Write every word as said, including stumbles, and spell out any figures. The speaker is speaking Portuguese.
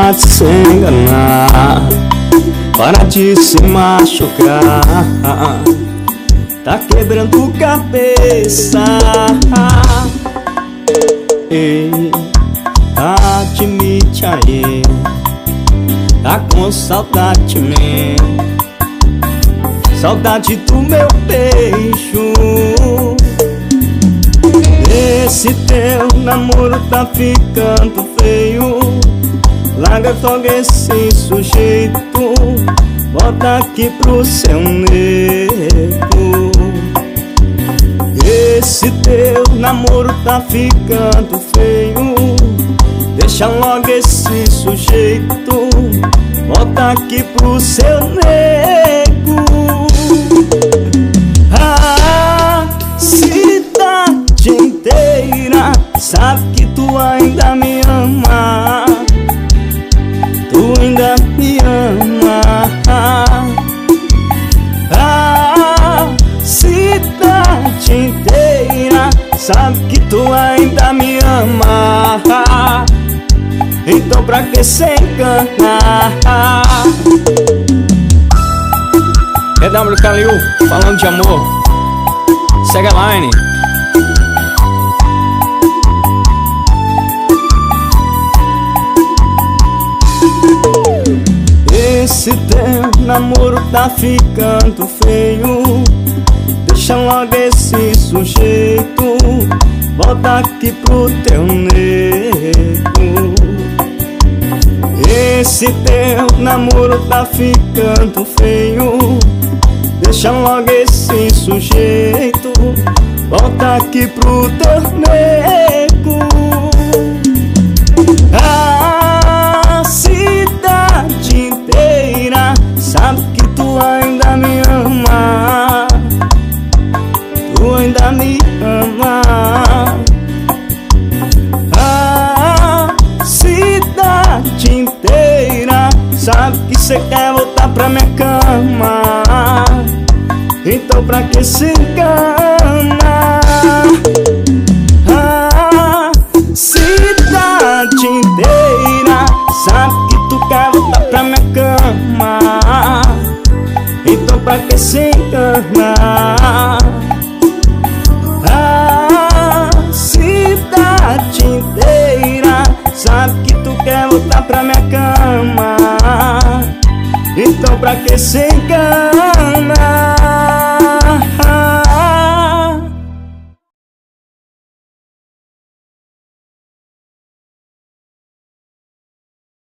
pra te se enganar, para de se machucar. Tá quebrando cabeça. Ei, admite aí, tá com saudade mesmo, saudade do meu beijo. Esse teu namoro tá ficando feio, larga logo esse sujeito, volta aqui pro seu nego. Esse teu namoro tá ficando feio, deixa logo esse sujeito, volta aqui pro seu nego. A cidade inteira sabe que tu ainda me ama, tu ainda me ama. A cidade inteira sabe que tu ainda me ama, então pra que se enganar? É W Kalil falando de amor. Segue a line. Esse teu namoro tá ficando feio, deixa logo esse sujeito, volta aqui pro teu nego. Esse teu namoro tá ficando feio, deixa logo esse sujeito, volta aqui pro teu nego. A cidade inteira sabe que tu ainda me ama, tu ainda me ama. A cidade inteira sabe que cê quer voltar pra minha cama, então pra que se engana? A cidade inteira sabe que tu quer voltar pra minha cama, então pra que se engana? A cidade inteira sabe que tu quer voltar pra minha cama, então pra que se engana?